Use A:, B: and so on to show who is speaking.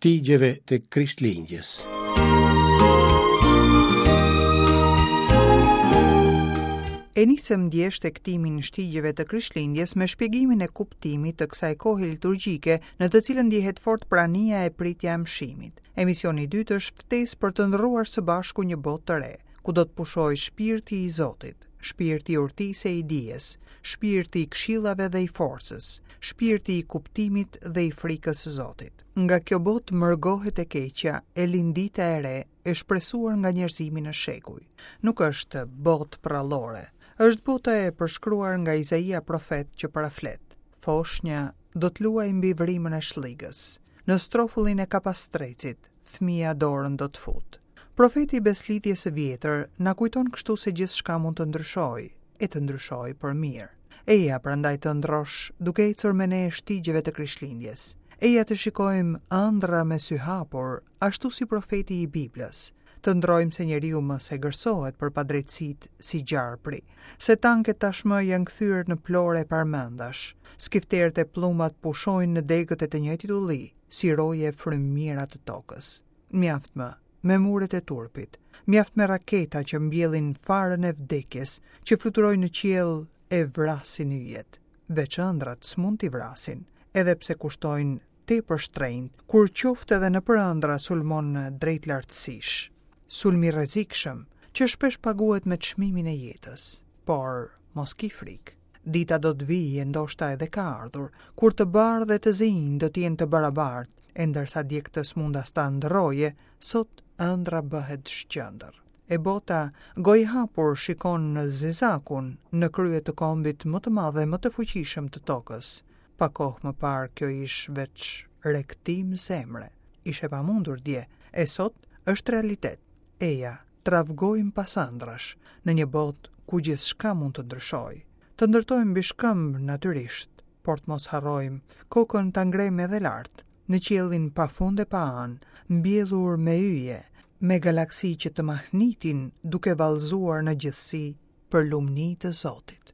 A: Shtigjeve të Krishtlindjes.
B: E nisëm ndjesht tektimin shtigjeve të Krishtlindjes me shpjegimin e kuptimit të kësaj kohe liturgjike në të cilën ndjehet fort prania e pritja e mshimit. Emisioni i dytë është ftesë për të ndërruar së bashku një botë të re, ku do të pushojë shpirti i Zotit, shpirti i urtisë e i dijes, shpirti i këshillave dhe i forcës, shpirti i kuptimit dhe i frikës së Zotit. Nga kjo botë mërgohet e keqja, e lindita e re, e shpresuar nga njerëzimi në shekuj. Nuk është botë prallore, është bota e përshkruar nga Izaia profet që paraflet. Foshnja do të luajë mbi vrimën e shligës. Në strofullin e kapastrecit, fëmia dorën do të futë. Profeti i beslidhjes së vjetër na kujton kështu se gjithçka mund të ndryshojë, e të ndryshojë për mirë. Eja prandaj të ndrosh duke ecur me ne shtigjeve të Krishtlindjes. Eja të shikojmë ëndra me sy hapur, ashtu si profeti i Biblës. Të ndrojmë se njeriu mos e gërsohet për padrejtësitë si gjarpri, se tanket tashmë janë kthyer në plore e parmendash. Skifterët e pllumat pushojnë në degët e të njëjtit ulli, si roje frymëmira të tokës. Mjaft më me muret e turpit, mjaft me raketa që mbjellin farën e vdekjes, që fluturojnë në qiell e vrasin yjet. Veç ëndrat s'mund t'i vrasin, edhe pse kushtojnë tepër shtrenjtë, kur qoftë edhe në ëndra sulmon drejt lartësish. Sulmi rrezikshëm që shpesh paguhet me çmimin e jetës. Por mos ki frikë. Dita do të vijë, ndoshta edhe ka ardhur, kur të bardhë dhe të zinj do të jenë të barabartë, e ndërsa djegtës mund as ta ndroje, sot ëndra bëhet shqendër. E bota gojë hapur shikon në zezakun në krye të kombit më të madh dhe më të fuqishëm të tokës. Pa kohë më parë kjo ish veç rektim zemre. Ishe pamundur dje, e sot është realitet. Eja, travgojmë pas ëndrash, në një botë ku gjithçka mund të ndryshojë. Të ndërtojmë mbi shkëmbë natyrisht, por të mos harrojmë kokën ta ngrejmë edhe lart, në qiellin pafund e pa anë, mbjellur me yje, me galaksi që të mahnitin duke vallëzuar në gjithësi për lumni të Zotit.